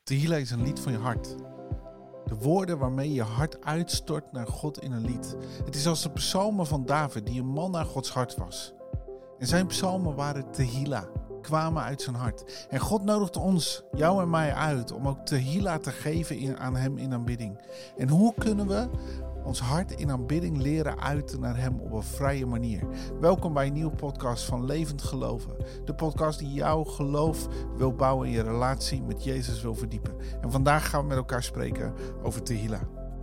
Tehillah is een lied van je hart. De woorden waarmee je hart uitstort naar God in een lied. Het is als de psalmen van David, die een man naar Gods hart was. En zijn psalmen waren Tehillah, kwamen uit zijn hart. En God nodigt ons, jou en mij uit, om ook Tehillah te geven aan hem in aanbidding. En hoe kunnen we ons hart in aanbidding leren uiten naar hem op een vrije manier? Welkom bij een nieuwe podcast van Levend Geloven. De podcast die jouw geloof wil bouwen en je relatie met Jezus wil verdiepen. En vandaag gaan we met elkaar spreken over Tehillah.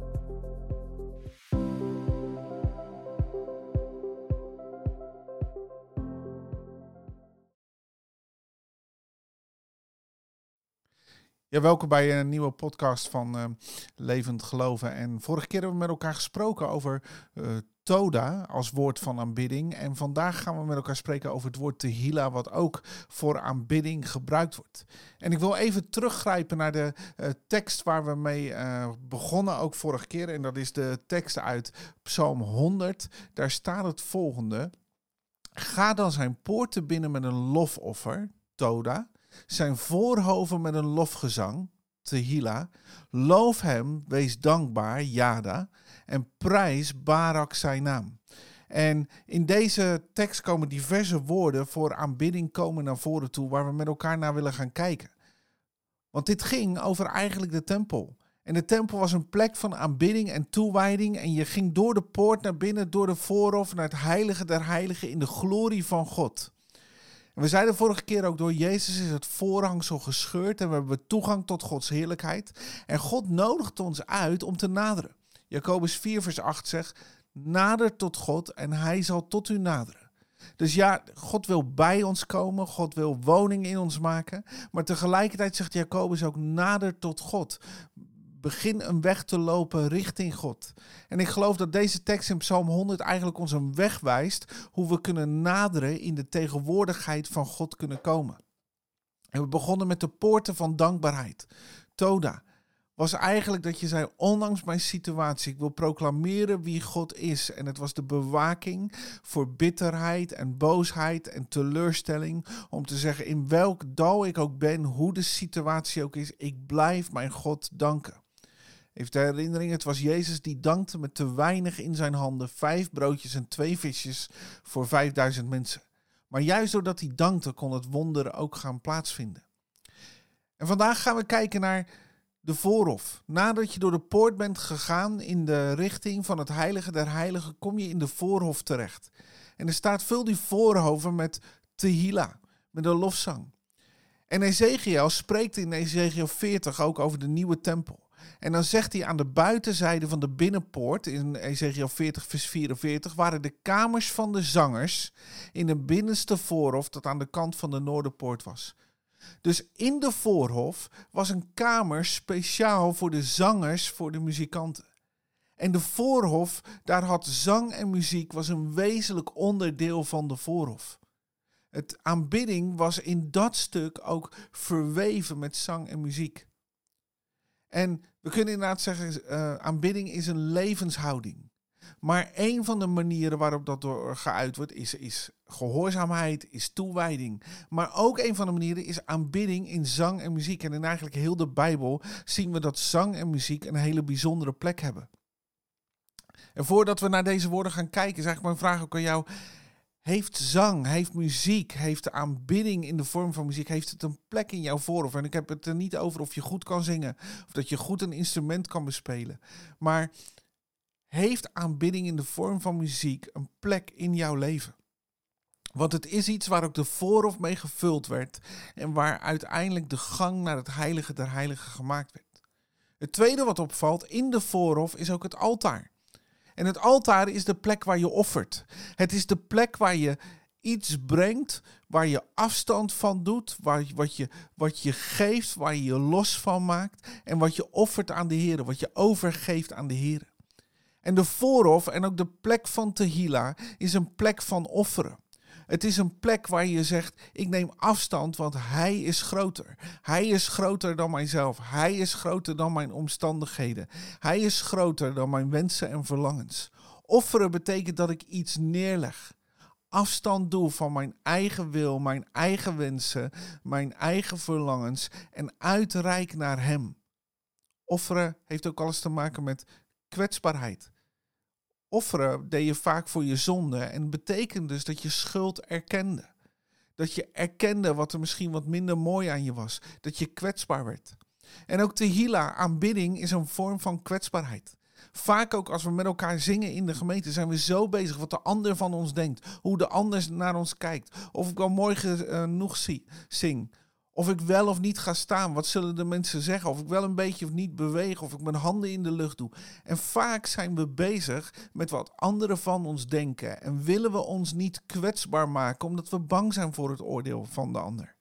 Ja, welkom bij een nieuwe podcast van Levend Geloven. En vorige keer hebben we met elkaar gesproken over Toda als woord van aanbidding. En vandaag gaan we met elkaar spreken over het woord Tehillah, wat ook voor aanbidding gebruikt wordt. En ik wil even teruggrijpen naar de tekst waar we mee begonnen, ook vorige keer. En dat is de tekst uit Psalm 100. Daar staat het volgende: ga dan zijn poorten binnen met een lofoffer, Toda, zijn voorhoven met een lofgezang, Tehillah. Loof hem, wees dankbaar, Yada, en prijs Barak zijn naam. En in deze tekst komen diverse woorden voor aanbidding komen naar voren toe, waar we met elkaar naar willen gaan kijken. Want dit ging over eigenlijk de tempel. En de tempel was een plek van aanbidding en toewijding. En je ging door de poort naar binnen, door de voorhof, naar het heilige der heiligen in de glorie van God. En we zeiden vorige keer ook, door Jezus is het voorhangsel gescheurd en we hebben toegang tot Gods heerlijkheid. En God nodigt ons uit om te naderen. Jacobus 4 vers 8 zegt: nader tot God en hij zal tot u naderen. Dus ja, God wil bij ons komen, God wil woning in ons maken. Maar tegelijkertijd zegt Jacobus ook: nader tot God. Begin een weg te lopen richting God. En ik geloof dat deze tekst in Psalm 100 eigenlijk ons een weg wijst hoe we kunnen naderen in de tegenwoordigheid van God kunnen komen. En we begonnen met de poorten van dankbaarheid. Toda was eigenlijk dat je zei: ondanks mijn situatie, ik wil proclameren wie God is. En het was de bewaking voor bitterheid en boosheid en teleurstelling. Om te zeggen, in welk dal ik ook ben, hoe de situatie ook is, ik blijf mijn God danken. Even de herinnering, het was Jezus die dankte met te weinig in zijn handen, 5 broodjes en 2 visjes voor 5000 mensen. Maar juist doordat hij dankte, kon het wonder ook gaan plaatsvinden. En vandaag gaan we kijken naar de voorhof. Nadat je door de poort bent gegaan in de richting van het heilige der heiligen, kom je in de voorhof terecht. En er staat: vul die voorhoven met Tehillah, met een lofzang. En Ezekiel spreekt in Ezekiel 40 ook over de nieuwe tempel. En dan zegt hij: aan de buitenzijde van de binnenpoort, in Ezekiel 40 vers 44, waren de kamers van de zangers in de binnenste voorhof dat aan de kant van de noorderpoort was. Dus in de voorhof was een kamer speciaal voor de zangers, voor de muzikanten. En de voorhof, daar had zang en muziek, was een wezenlijk onderdeel van de voorhof. Het aanbidding was in dat stuk ook verweven met zang en muziek. En we kunnen inderdaad zeggen, aanbidding is een levenshouding. Maar een van de manieren waarop dat door geuit wordt is gehoorzaamheid, is toewijding. Maar ook een van de manieren is aanbidding in zang en muziek. En in eigenlijk heel de Bijbel zien we dat zang en muziek een hele bijzondere plek hebben. En voordat we naar deze woorden gaan kijken, is eigenlijk mijn vraag ook aan jou: heeft zang, heeft muziek, heeft de aanbidding in de vorm van muziek, heeft het een plek in jouw voorhof? En ik heb het er niet over of je goed kan zingen of dat je goed een instrument kan bespelen. Maar heeft aanbidding in de vorm van muziek een plek in jouw leven? Want het is iets waar ook de voorhof mee gevuld werd en waar uiteindelijk de gang naar het heilige der heiligen gemaakt werd. Het tweede wat opvalt in de voorhof is ook het altaar. En het altaar is de plek waar je offert. Het is de plek waar je iets brengt, waar je afstand van doet, wat je geeft, waar je je los van maakt en wat je offert aan de Heer, wat je overgeeft aan de Heer. En de voorhof en ook de plek van Tehillah is een plek van offeren. Het is een plek waar je zegt: ik neem afstand, want hij is groter. Hij is groter dan mijzelf. Hij is groter dan mijn omstandigheden. Hij is groter dan mijn wensen en verlangens. Offeren betekent dat ik iets neerleg. afstand doe van mijn eigen wil, mijn eigen wensen, mijn eigen verlangens en uitreik naar hem. Offeren heeft ook alles te maken met kwetsbaarheid. Offeren deed je vaak voor je zonde en betekent dus dat je schuld erkende. Dat je erkende wat er misschien wat minder mooi aan je was. Dat je kwetsbaar werd. En ook tehillah, aanbidding, is een vorm van kwetsbaarheid. Vaak ook als we met elkaar zingen in de gemeente zijn we zo bezig wat de ander van ons denkt. Hoe de ander naar ons kijkt. Of ik wel mooi genoeg zing. Of ik wel of niet ga staan. Wat zullen de mensen zeggen? Of ik wel een beetje of niet beweeg. Of ik mijn handen in de lucht doe. En vaak zijn we bezig met wat anderen van ons denken. En willen we ons niet kwetsbaar maken omdat we bang zijn voor het oordeel van de ander.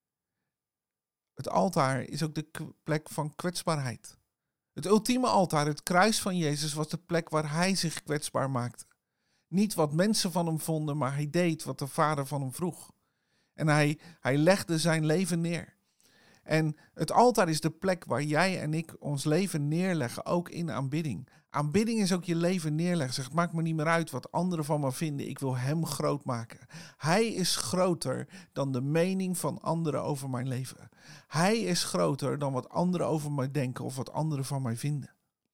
Het altaar is ook de plek van kwetsbaarheid. Het ultieme altaar, het kruis van Jezus, was de plek waar hij zich kwetsbaar maakte. Niet wat mensen van hem vonden, maar hij deed wat de Vader van hem vroeg. En hij legde zijn leven neer. En het altaar is de plek waar jij en ik ons leven neerleggen, ook in aanbidding. Aanbidding is ook je leven neerleggen. Zeg, het maakt me niet meer uit wat anderen van me vinden. Ik wil hem groot maken. Hij is groter dan de mening van anderen over mijn leven. Hij is groter dan wat anderen over mij denken of wat anderen van mij vinden.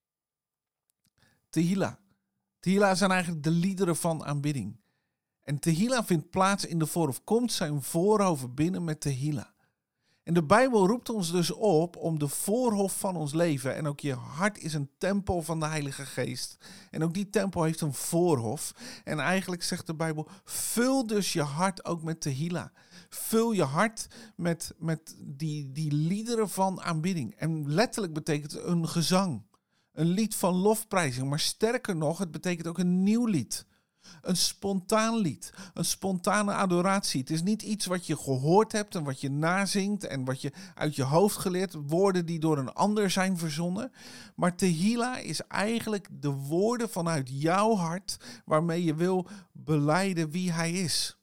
Tehillah. Tehillah zijn eigenlijk de liederen van aanbidding. En tehillah vindt plaats in de voorhof. Komt zijn voorhoofd binnen met tehillah. En de Bijbel roept ons dus op om de voorhof van ons leven. En ook je hart is een tempel van de Heilige Geest. En ook die tempel heeft een voorhof. En eigenlijk zegt de Bijbel, vul dus je hart ook met tehillah. Vul je hart met die liederen van aanbidding. En letterlijk betekent het een gezang. Een lied van lofprijzing. Maar sterker nog, het betekent ook een nieuw lied. Een spontaan lied, een spontane adoratie. Het is niet iets wat je gehoord hebt en wat je nazingt en wat je uit je hoofd geleerd, woorden die door een ander zijn verzonnen. Maar tehillah is eigenlijk de woorden vanuit jouw hart waarmee je wil belijden wie hij is.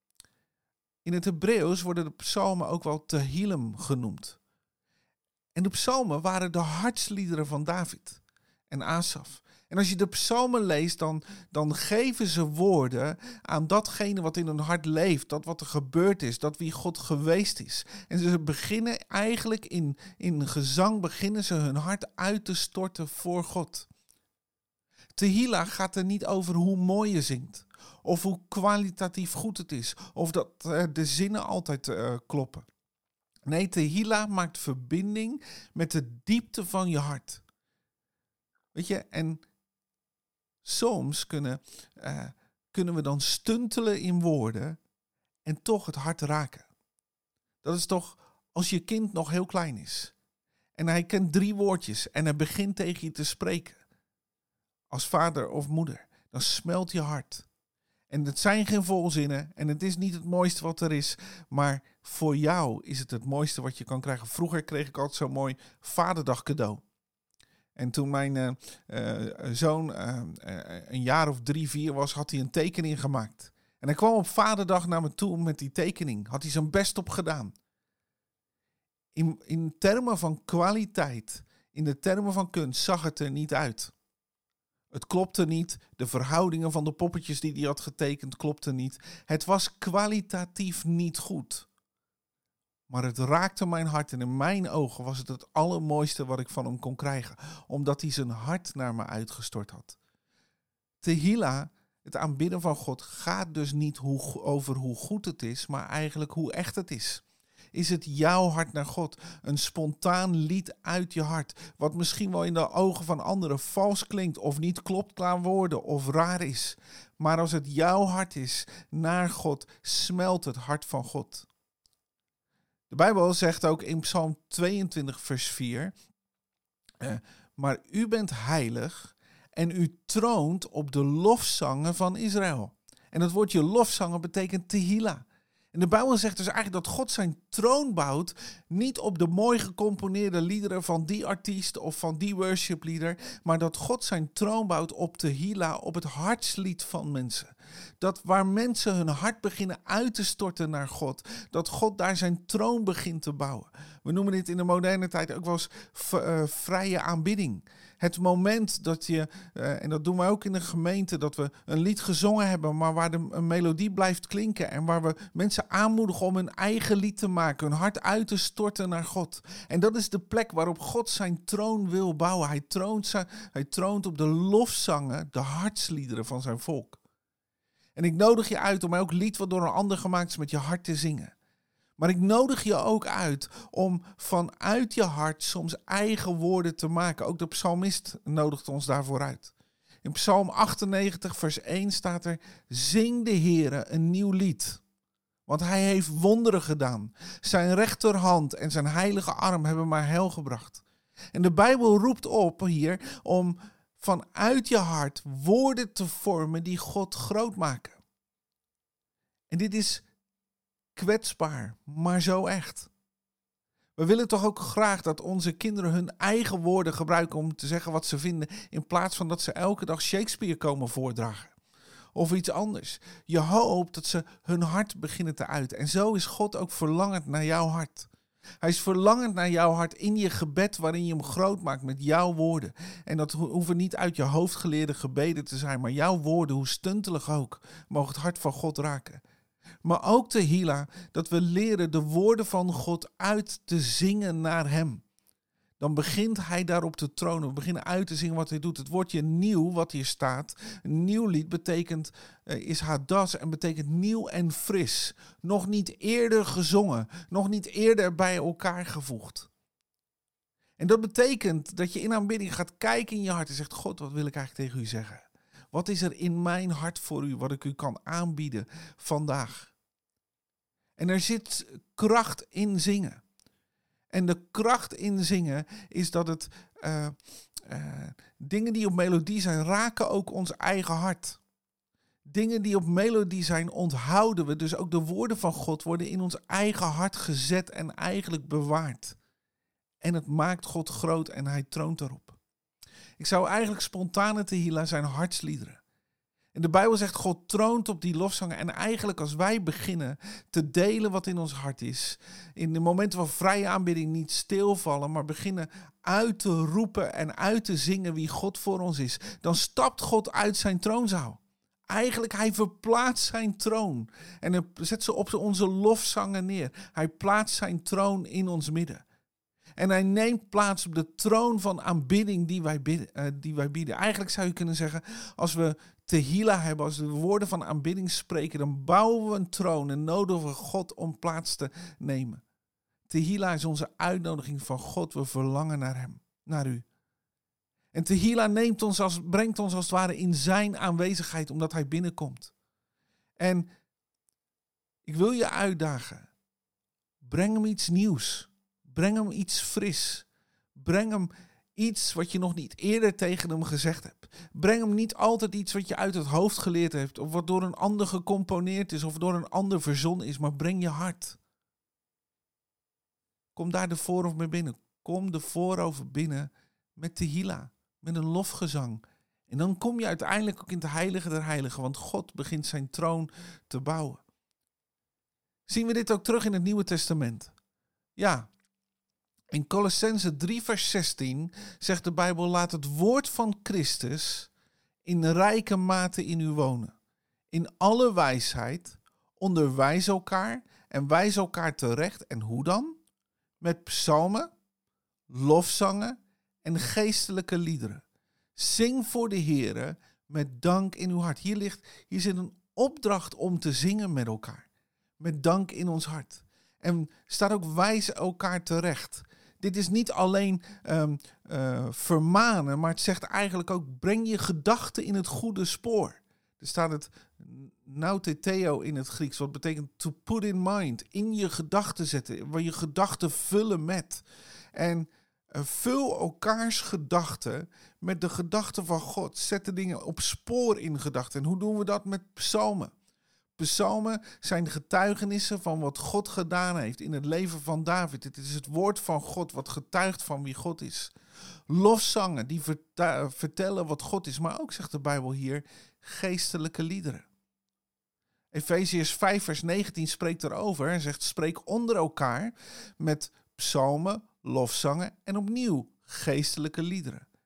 In het Hebreeuws worden de psalmen ook wel tehillim genoemd. En de psalmen waren de hartsliederen van David en Asaf. En als je de psalmen leest, dan geven ze woorden aan datgene wat in hun hart leeft. Dat wat er gebeurd is, dat wie God geweest is. En ze beginnen eigenlijk in gezang, beginnen ze hun hart uit te storten voor God. Tehillah gaat er niet over hoe mooi je zingt. Of hoe kwalitatief goed het is. Of dat de zinnen altijd kloppen. Nee, tehillah maakt verbinding met de diepte van je hart. Weet je, en soms kunnen we dan stuntelen in woorden en toch het hart raken. Dat is toch als je kind nog heel klein is. En hij kent 3 woordjes en hij begint tegen je te spreken. Als vader of moeder. Dan smelt je hart. En het zijn geen volzinnen en het is niet het mooiste wat er is. Maar voor jou is het mooiste wat je kan krijgen. Vroeger kreeg ik altijd zo'n mooi Vaderdag cadeau. En toen mijn zoon een jaar of 3, 4 was, had hij een tekening gemaakt. En hij kwam op Vaderdag naar me toe met die tekening. Had hij zijn best op gedaan. In termen van kwaliteit, in de termen van kunst, zag het er niet uit. Het klopte niet. De verhoudingen van de poppetjes die hij had getekend klopten niet. Het was kwalitatief niet goed. Maar het raakte mijn hart en in mijn ogen was het allermooiste wat ik van hem kon krijgen. Omdat hij zijn hart naar me uitgestort had. Tehillah, het aanbidden van God, gaat dus niet over hoe goed het is, maar eigenlijk hoe echt het is. Is het jouw hart naar God? Een spontaan lied uit je hart. Wat misschien wel in de ogen van anderen vals klinkt of niet klopt qua woorden of raar is. Maar als het jouw hart is naar God, smelt het hart van God. De Bijbel zegt ook in Psalm 22 vers 4. Maar u bent heilig en u troont op de lofzangen van Israël. En het woordje lofzangen betekent tehillah. En de Bijbel zegt dus eigenlijk dat God zijn troon bouwt niet op de mooi gecomponeerde liederen van die artiest of van die worshipleader, maar dat God zijn troon bouwt op tehillah, op het hartslied van mensen. Dat waar mensen hun hart beginnen uit te storten naar God, dat God daar zijn troon begint te bouwen. We noemen dit in de moderne tijd ook wel eens vrije aanbidding. Het moment dat je, en dat doen we ook in de gemeente, dat we een lied gezongen hebben, maar waar een melodie blijft klinken en waar we mensen aanmoedigen om hun eigen lied te maken, hun hart uit te storten naar God. En dat is de plek waarop God zijn troon wil bouwen. Hij troont op de lofzangen, de hartsliederen van zijn volk. En ik nodig je uit om elk lied wat door een ander gemaakt is met je hart te zingen. Maar ik nodig je ook uit om vanuit je hart soms eigen woorden te maken. Ook de psalmist nodigt ons daarvoor uit. In Psalm 98 vers 1 staat er: zing de Heere een nieuw lied. Want hij heeft wonderen gedaan. Zijn rechterhand en zijn heilige arm hebben maar heil gebracht. En de Bijbel roept op hier om vanuit je hart woorden te vormen die God groot maken. En dit is kwetsbaar, maar zo echt. We willen toch ook graag dat onze kinderen hun eigen woorden gebruiken om te zeggen wat ze vinden, in plaats van dat ze elke dag Shakespeare komen voordragen. Of iets anders. Je hoopt dat ze hun hart beginnen te uiten. En zo is God ook verlangend naar jouw hart. Hij is verlangend naar jouw hart in je gebed waarin je hem groot maakt met jouw woorden. En dat hoeven niet uit je hoofd geleerde gebeden te zijn, maar jouw woorden, hoe stuntelig ook, mogen het hart van God raken. Maar ook Tehillah, dat we leren de woorden van God uit te zingen naar hem. Dan begint hij daarop te tronen. We beginnen uit te zingen wat hij doet. Het woordje nieuw, wat hier staat, een nieuw lied betekent, is hadas en betekent nieuw en fris. Nog niet eerder gezongen, nog niet eerder bij elkaar gevoegd. En dat betekent dat je in aanbidding gaat kijken in je hart en zegt: God, wat wil ik eigenlijk tegen u zeggen? Wat is er in mijn hart voor u, wat ik u kan aanbieden vandaag? En er zit kracht in zingen. En de kracht in zingen is dat het dingen die op melodie zijn, raken ook ons eigen hart. Dingen die op melodie zijn, onthouden we. Dus ook de woorden van God worden in ons eigen hart gezet en eigenlijk bewaard. En het maakt God groot en hij troont erop. Ik zou eigenlijk spontane Tehillah zijn hartsliederen. En de Bijbel zegt, God troont op die lofzangen. En eigenlijk als wij beginnen te delen wat in ons hart is, in de momenten van vrije aanbidding niet stilvallen, maar beginnen uit te roepen en uit te zingen wie God voor ons is, dan stapt God uit zijn troonzaal. Eigenlijk, hij verplaatst zijn troon en hij zet ze op onze lofzangen neer. Hij plaatst zijn troon in ons midden. En hij neemt plaats op de troon van aanbidding die wij bieden. Eigenlijk zou je kunnen zeggen, als we Tehillah hebben, als we woorden van aanbidding spreken, dan bouwen we een troon en nodigen we God om plaats te nemen. Tehillah is onze uitnodiging van God. We verlangen naar hem, naar u. En Tehillah brengt ons als het ware in zijn aanwezigheid, omdat hij binnenkomt. En ik wil je uitdagen. Breng hem iets nieuws. Breng hem iets fris. Breng hem iets wat je nog niet eerder tegen hem gezegd hebt. Breng hem niet altijd iets wat je uit het hoofd geleerd hebt, of wat door een ander gecomponeerd is, of door een ander verzonnen is, maar breng je hart. Kom daar de voorhof mee binnen. Kom de voorover binnen met Tehillah, met een lofgezang. En dan kom je uiteindelijk ook in het heilige der heiligen, want God begint zijn troon te bouwen. Zien we dit ook terug in het Nieuwe Testament? Ja. In Colossenzen 3 vers 16 zegt de Bijbel: laat het woord van Christus in rijke mate in u wonen. In alle wijsheid onderwijs elkaar en wijs elkaar terecht. En hoe dan? Met psalmen, lofzangen en geestelijke liederen. Zing voor de Heere met dank in uw hart. Hier zit een opdracht om te zingen met elkaar. Met dank in ons hart. En staat ook wijs elkaar terecht. Dit is niet alleen vermanen, maar het zegt eigenlijk ook: breng je gedachten in het goede spoor. Er staat het nauteteo in het Grieks, wat betekent to put in mind, in je gedachten zetten, waar je gedachten vullen met. En vul elkaars gedachten met de gedachten van God. Zet de dingen op spoor in gedachten. En hoe doen we dat? Met psalmen. Psalmen zijn getuigenissen van wat God gedaan heeft in het leven van David. Het is het woord van God wat getuigt van wie God is. Lofzangen die vertellen wat God is, maar ook, zegt de Bijbel hier, geestelijke liederen. Efeziërs 5 vers 19 spreekt erover en zegt: spreek onder elkaar met psalmen, lofzangen en opnieuw geestelijke liederen.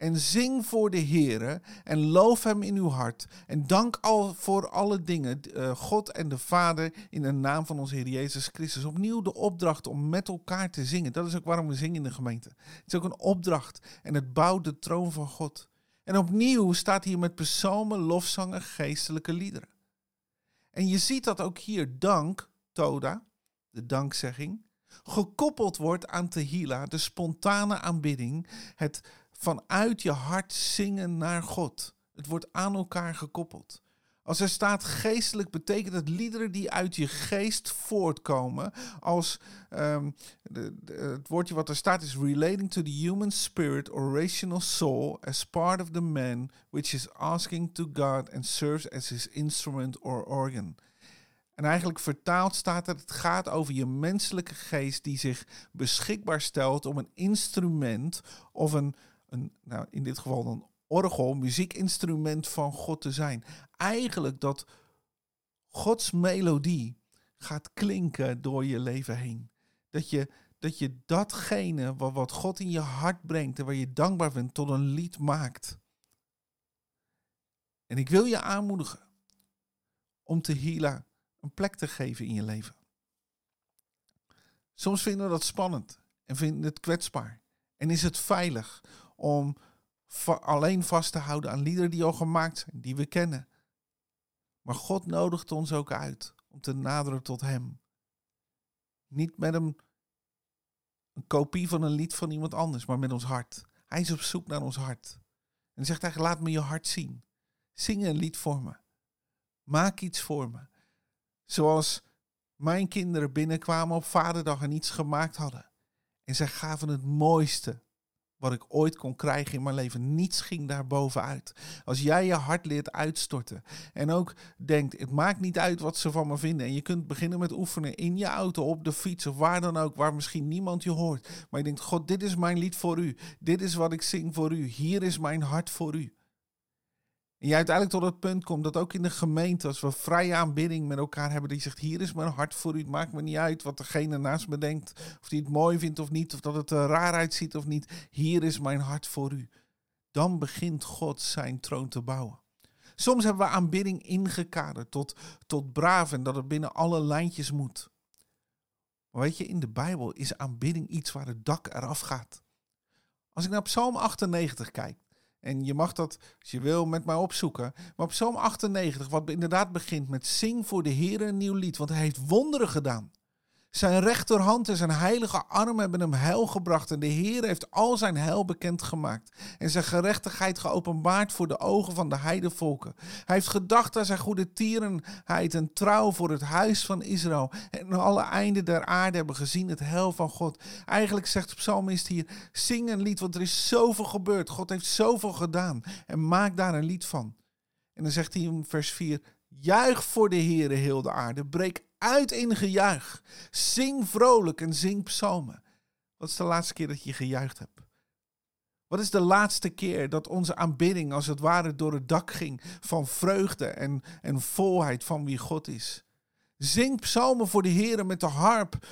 En zing voor de Heere en loof hem in uw hart. En dank al voor alle dingen God en de Vader in de naam van onze Heer Jezus Christus. Opnieuw de opdracht om met elkaar te zingen. Dat is ook waarom we zingen in de gemeente. Het is ook een opdracht en het bouwt de troon van God. En opnieuw staat hier met psalmen, lofzangen, geestelijke liederen. En je ziet dat ook hier dank, Toda, de dankzegging, gekoppeld wordt aan Tehila, de spontane aanbidding, het vanuit je hart zingen naar God. Het wordt aan elkaar gekoppeld. Als er staat geestelijk, betekent het liederen die uit je geest voortkomen. Als het woordje wat er staat is relating to the human spirit or rational soul as part of the man which is asking to God and serves as his instrument or organ. En eigenlijk vertaald staat het gaat over je menselijke geest die zich beschikbaar stelt om een instrument of nou in dit geval een orgel, muziekinstrument van God te zijn. Eigenlijk dat Gods melodie gaat klinken door je leven heen. Dat je datgene wat God in je hart brengt en waar je dankbaar bent tot een lied maakt. En ik wil je aanmoedigen om Tehila een plek te geven in je leven. Soms vinden we dat spannend en vinden het kwetsbaar. En is het veilig om alleen vast te houden aan liederen die al gemaakt zijn, die we kennen. Maar God nodigt ons ook uit om te naderen tot hem. Niet met een kopie van een lied van iemand anders, maar met ons hart. Hij is op zoek naar ons hart. En zegt eigenlijk, laat me je hart zien. Zing een lied voor me. Maak iets voor me. Zoals mijn kinderen binnenkwamen op Vaderdag en iets gemaakt hadden. En zij gaven het mooiste wat ik ooit kon krijgen in mijn leven. Niets ging daar bovenuit. Als jij je hart leert uitstorten en ook denkt, het maakt niet uit wat ze van me vinden. En je kunt beginnen met oefenen in je auto, op de fiets of waar dan ook, waar misschien niemand je hoort. Maar je denkt, God, dit is mijn lied voor u. Dit is wat ik zing voor u. Hier is mijn hart voor u. En je uiteindelijk tot het punt komt dat ook in de gemeente, als we vrije aanbidding met elkaar hebben, die zegt, hier is mijn hart voor u. Het maakt me niet uit wat degene naast me denkt, of die het mooi vindt of niet, of dat het er raar uitziet of niet. Hier is mijn hart voor u. Dan begint God zijn troon te bouwen. Soms hebben we aanbidding ingekaderd tot braaf en dat het binnen alle lijntjes moet. Maar weet je, in de Bijbel is aanbidding iets waar het dak eraf gaat. Als ik naar Psalm 98 kijk, en je mag dat, als je wil, met mij opzoeken. Maar Psalm 98, wat inderdaad begint met zing voor de Heer een nieuw lied. Want hij heeft wonderen gedaan. Zijn rechterhand en zijn heilige arm hebben hem heil gebracht. En de Heer heeft al zijn heil bekendgemaakt. En zijn gerechtigheid geopenbaard voor de ogen van de heidevolken. Hij heeft gedacht aan zijn goede tierenheid en trouw voor het huis van Israël. En alle einden der aarde hebben gezien het heil van God. Eigenlijk zegt de psalmist hier, zing een lied, want er is zoveel gebeurd. God heeft zoveel gedaan. En maak daar een lied van. En dan zegt hij in vers 4, juich voor de Heere heel de aarde, breek uit in gejuich. Zing vrolijk en zing psalmen. Wat is de laatste keer dat je gejuicht hebt? Wat is de laatste keer dat onze aanbidding als het ware door het dak ging van vreugde en volheid van wie God is? Zing psalmen voor de Heere met de harp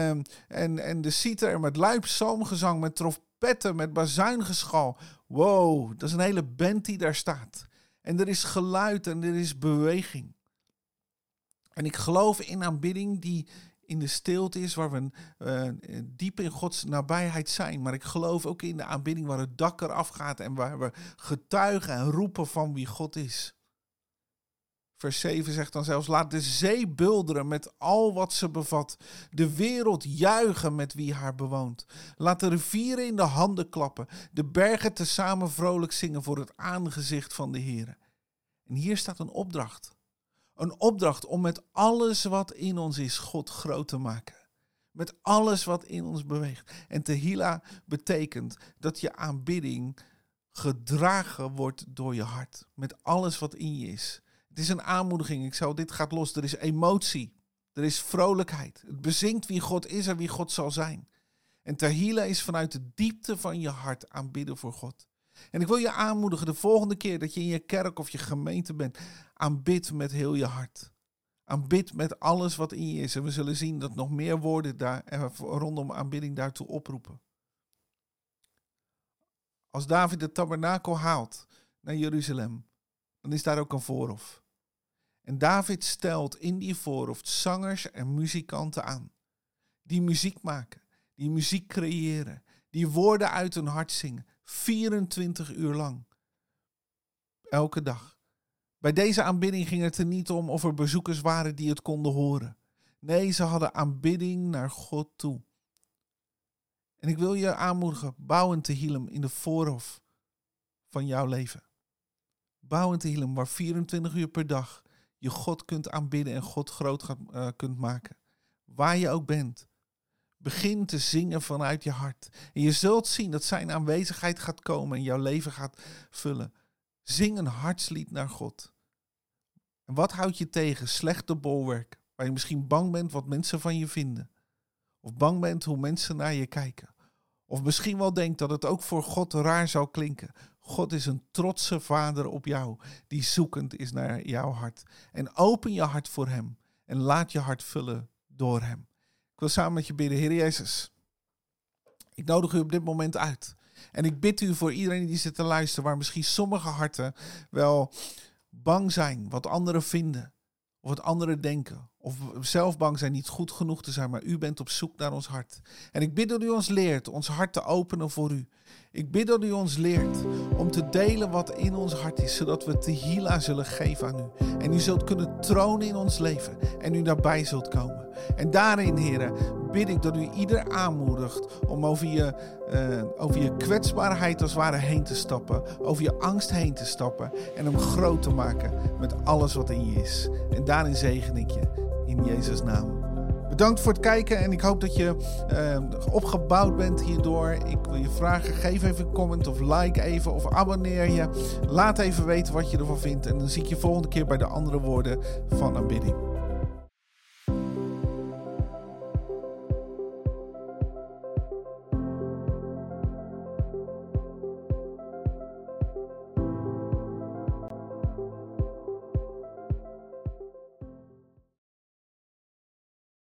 en de citer, met luid psalmgezang, met trompetten, met bazuingeschal. Wow, dat is een hele band die daar staat. En er is geluid en er is beweging. En ik geloof in aanbidding die in de stilte is, waar we diep in Gods nabijheid zijn. Maar ik geloof ook in de aanbidding waar het dak eraf gaat en waar we getuigen en roepen van wie God is. Vers 7 zegt dan zelfs, laat de zee bulderen met al wat ze bevat. De wereld juichen met wie haar bewoont. Laat de rivieren in de handen klappen. De bergen tezamen vrolijk zingen voor het aangezicht van de Heer. En hier staat een opdracht. Een opdracht om met alles wat in ons is God groot te maken. Met alles wat in ons beweegt. En Tehila betekent dat je aanbidding gedragen wordt door je hart. Met alles wat in je is. Het is een aanmoediging. Dit gaat los. Er is emotie. Er is vrolijkheid. Het bezingt wie God is en wie God zal zijn. En Tehila is vanuit de diepte van je hart aanbidden voor God. En ik wil je aanmoedigen de volgende keer dat je in je kerk of je gemeente bent. Aanbid met heel je hart. Aanbid met alles wat in je is. En we zullen zien dat nog meer woorden daar rondom aanbidding daartoe oproepen. Als David de tabernakel haalt naar Jeruzalem, dan is daar ook een voorhof. En David stelt in die voorhof zangers en muzikanten aan. Die muziek maken, die muziek creëren, die woorden uit hun hart zingen. 24 uur lang. Elke dag. Bij deze aanbidding ging het er niet om of er bezoekers waren die het konden horen. Nee, ze hadden aanbidding naar God toe. En ik wil je aanmoedigen, bouw een Tehillim in de voorhof van jouw leven. Bouw een Tehillim waar 24 uur per dag je God kunt aanbidden en God groot kunt maken. Waar je ook bent. Begin te zingen vanuit je hart. En je zult zien dat zijn aanwezigheid gaat komen en jouw leven gaat vullen. Zing een hartslied naar God. En wat houdt je tegen? Slechte bolwerk. Waar je misschien bang bent wat mensen van je vinden. Of bang bent hoe mensen naar je kijken. Of misschien wel denkt dat het ook voor God raar zou klinken. God is een trotse vader op jou. Die zoekend is naar jouw hart. En open je hart voor hem. En laat je hart vullen door hem. Ik wil samen met je bidden. Heer Jezus, ik nodig u op dit moment uit. En ik bid u voor iedereen die zit te luisteren, waar misschien sommige harten wel bang zijn wat anderen vinden. Of wat anderen denken. Of zelf bang zijn niet goed genoeg te zijn. Maar u bent op zoek naar ons hart. En ik bid dat u ons leert ons hart te openen voor u. Ik bid dat u ons leert om te delen wat in ons hart is. Zodat we Tehillah zullen geven aan u. En u zult kunnen tronen in ons leven. En u daarbij zult komen. En daarin, heren, bid ik dat u ieder aanmoedigt om over je kwetsbaarheid als het ware heen te stappen. Over je angst heen te stappen. En hem groot te maken met alles wat in je is. En daarin zegen ik je. In Jezus' naam. Bedankt voor het kijken en ik hoop dat je opgebouwd bent hierdoor. Ik wil je vragen, geef even een comment of like even of abonneer je. Laat even weten wat je ervan vindt en dan zie ik je volgende keer bij de andere woorden van aanbidding.